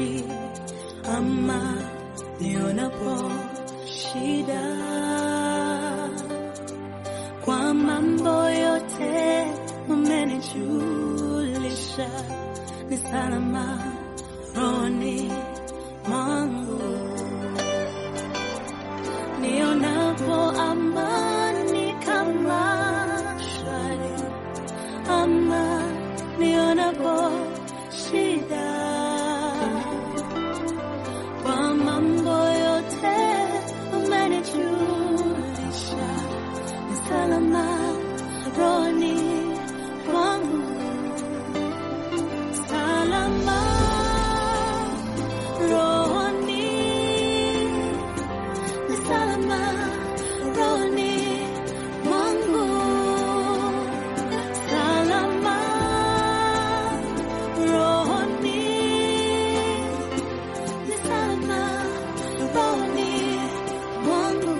ama nionapo shida. Kwa mambo yote umenijulisha, ni salama rohoni mwangu. Nionapo amani kama shwari, ama nionapo shida. Kwa mambo yote umenijulisha, ni salama rohoni mwangu. Salama rohoni, ni salama rohoni mwangu. Salama rohoni, ni salama rohoni mwangu.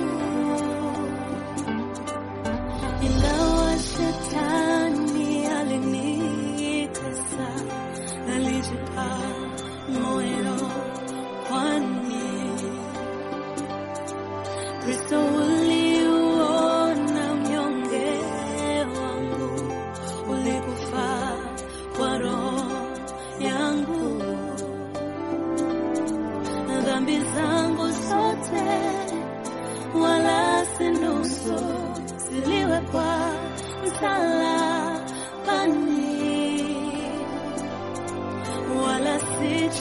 Ingawa shetani alinitesa, nalijipa moyo, kwani Kristo uliuona mnyonge wangu, ulikufa kwa roho yangu. Dhambi zangu zote wala si nusu, ziliwekwa msalabani, wala si